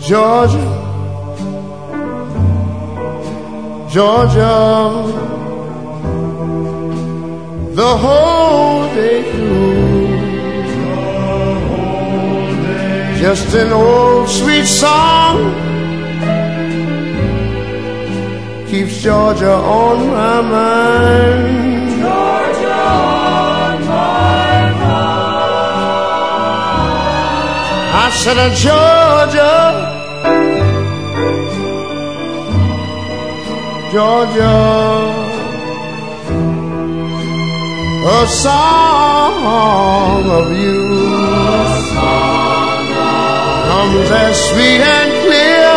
Georgia, Georgia, the whole day through, just an old sweet song keeps Georgia on my mind. Georgia on my mind. I said, Georgia, Georgia, a song of you comes as sweet and clear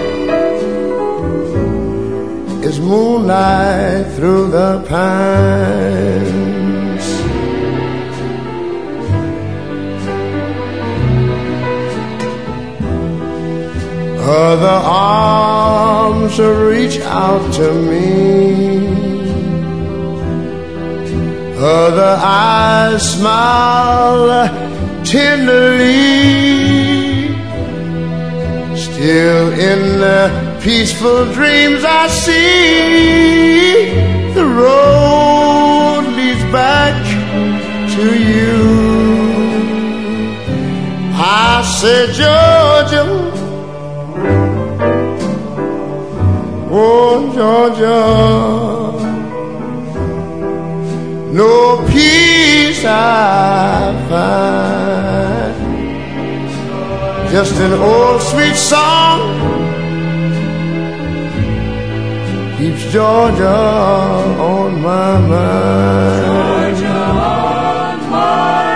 as moonlight through the pines. Other arms reach out to me, other eyes smile tenderly. Still in the peaceful dreams I see, the road leads back to you. I said, Georgia, oh Georgia, no peace I find, just an old sweet song keeps Georgia on my mind. Georgia on my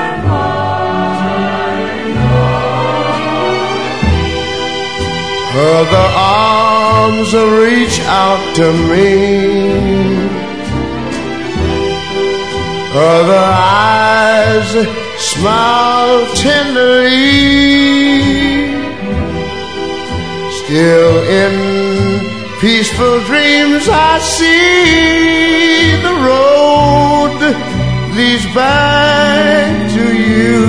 mind. Other arms reach out to me, other eyes smile tenderly. Still in peaceful dreams I see, the road leads back to you.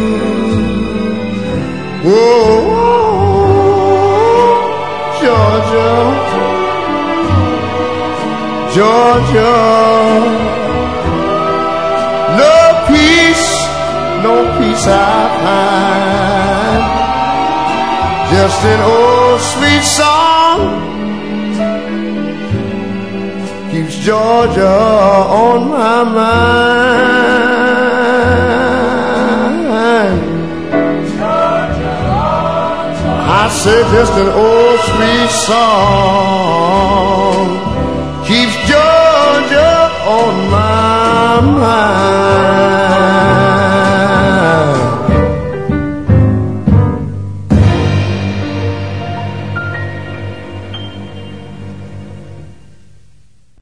Whoa, Georgia, Georgia, no peace I find, just an old sweet song keeps Georgia on my mind. Georgia on my I say just an old sweet song keeps Georgia on my mind.